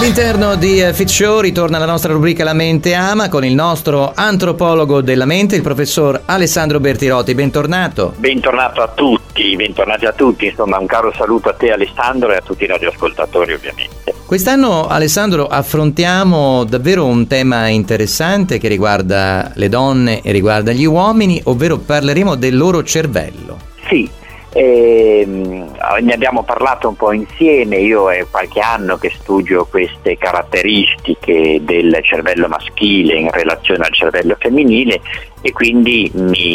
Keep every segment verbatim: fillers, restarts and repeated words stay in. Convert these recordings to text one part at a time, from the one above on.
All'interno di Fit Show ritorna la nostra rubrica La mente ama con il nostro antropologo della mente, il professor Alessandro Bertirotti. Bentornato. Bentornato a tutti, bentornati a tutti. Insomma, un caro saluto a te Alessandro e a tutti i radioascoltatori ovviamente. Quest'anno, Alessandro, affrontiamo davvero un tema interessante che riguarda le donne e riguarda gli uomini, ovvero parleremo del loro cervello. Sì. Eh, ne abbiamo parlato un po' insieme. Io è qualche anno che studio queste caratteristiche del cervello maschile in relazione al cervello femminile e quindi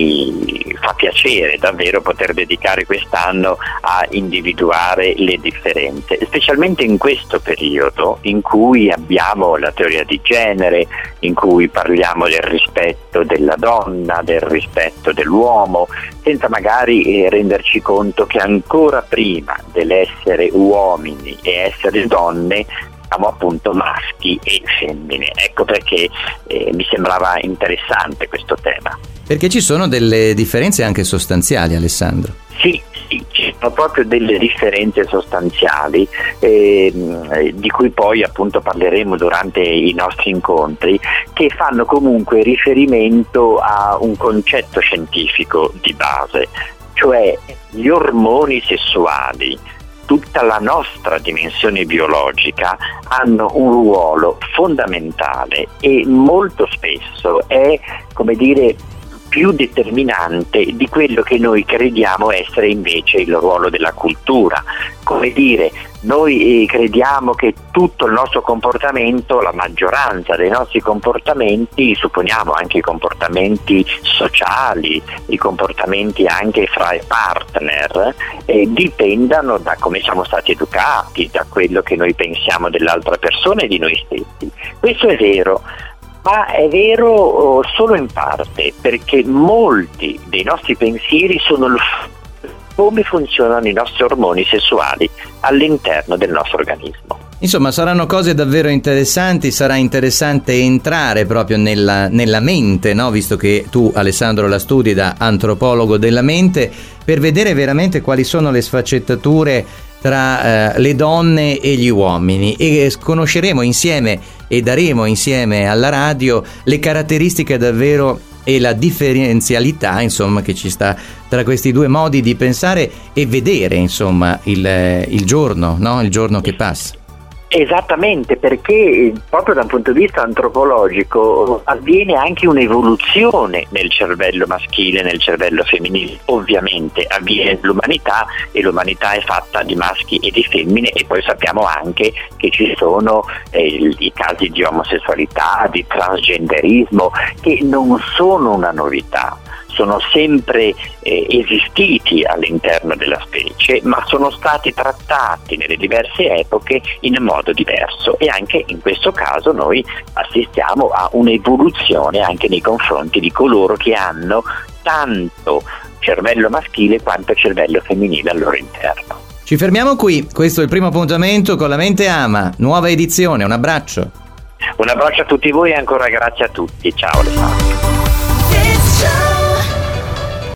mi fa piacere davvero poter dedicare quest'anno a individuare le differenze, specialmente in questo periodo in cui abbiamo la teoria di genere, in cui parliamo del rispetto della donna, del rispetto dell'uomo, senza magari eh, renderci conto che ancora prima dell'essere uomini e essere donne siamo appunto maschi e femmine. Ecco perché eh, mi sembrava interessante questo tema. Perché ci sono delle differenze anche sostanziali, Alessandro. Sì, sì, ci sono proprio delle differenze sostanziali eh, di cui poi appunto parleremo durante i nostri incontri, che fanno comunque riferimento a un concetto scientifico di base, cioè gli ormoni sessuali, tutta la nostra dimensione biologica hanno un ruolo fondamentale e molto spesso è, come dire, più determinante di quello che noi crediamo essere invece il ruolo della cultura. Come dire, noi crediamo che tutto il nostro comportamento, la maggioranza dei nostri comportamenti, supponiamo anche i comportamenti sociali, i comportamenti anche fra i partner, eh, dipendano da come siamo stati educati, da quello che noi pensiamo dell'altra persona e di noi stessi. Questo è vero. Ma è vero solo in parte, perché molti dei nostri pensieri sono lo come funzionano i nostri ormoni sessuali all'interno del nostro organismo. Insomma, saranno cose davvero interessanti, sarà interessante entrare proprio nella, nella mente, no? Visto che tu, Alessandro, la studi da antropologo della mente, per vedere veramente quali sono le sfaccettature tra eh, le donne e gli uomini, e conosceremo insieme e daremo insieme alla radio le caratteristiche davvero e la differenzialità, insomma, che ci sta tra questi due modi di pensare e vedere, insomma, il, il giorno, no? Il giorno che passa. Esattamente, perché proprio da un punto di vista antropologico avviene anche un'evoluzione nel cervello maschile, nel cervello femminile. Ovviamente avviene l'umanità e l'umanità è fatta di maschi e di femmine, e poi sappiamo anche che ci sono eh, i casi di omosessualità, di transgenderismo, che non sono una novità. Sono sempre eh, esistiti all'interno della specie, ma sono stati trattati nelle diverse epoche in modo diverso, e anche in questo caso noi assistiamo a un'evoluzione anche nei confronti di coloro che hanno tanto cervello maschile quanto cervello femminile al loro interno. Ci fermiamo qui, questo è il primo appuntamento con La Mente Ama, nuova edizione, un abbraccio. Un abbraccio a tutti voi e ancora grazie a tutti, ciao Alessandro.